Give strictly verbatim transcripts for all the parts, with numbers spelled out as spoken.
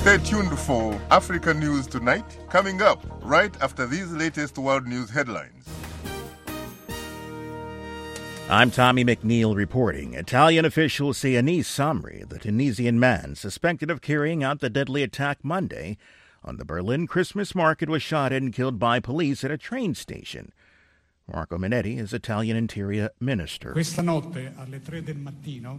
Stay tuned for Africa News Tonight, coming up right after these latest world news headlines. I'm Tommy McNeil reporting. Italian officials say Anis Samri, the Tunisian man suspected of carrying out the deadly attack Monday on the Berlin Christmas market, was shot and killed by police at a train station. Marco Minetti is Italian Interior Minister. Questa notte alle tre del mattino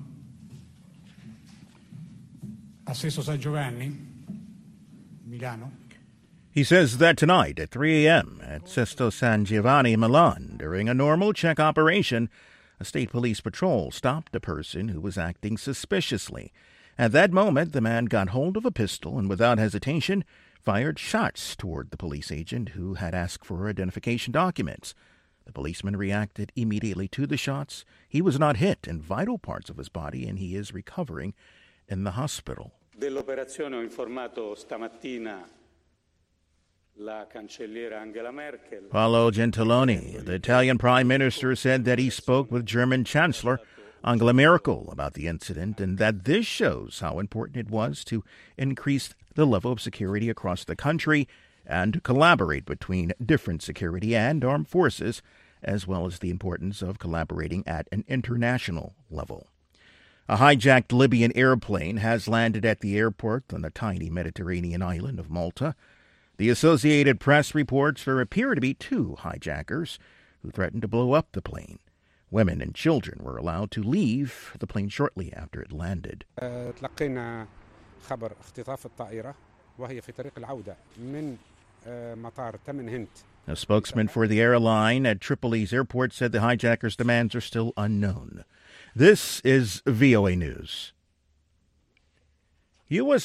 a Sesto San Giovanni, Milano. He says that tonight at three a.m. at Sesto San Giovanni, Milan, during a normal check operation, a state police patrol stopped a person who was acting suspiciously. At that moment, the man got hold of a pistol and, without hesitation, fired shots toward the police agent who had asked for identification documents. The policeman reacted immediately to the shots. He was not hit in vital parts of his body, and he is recovering in the hospital. Dell'operazione ho informato stamattina la cancelliera Angela Merkel. Paolo Gentiloni, the Italian prime minister, said that he spoke with German Chancellor Angela Merkel about the incident and that this shows how important it was to increase the level of security across the country and to collaborate between different security and armed forces, as well as the importance of collaborating at an international level. A hijacked Libyan airplane has landed at the airport on the tiny Mediterranean island of Malta. The Associated Press reports there appear to be two hijackers who threatened to blow up the plane. Women and children were allowed to leave the plane shortly after it landed. تلقينا خبر اختطاف الطائرة وهي في طريق العودة من مطار تمن هند. A spokesman for the airline at Tripoli's airport said the hijackers' demands are still unknown. This is V O A News. U S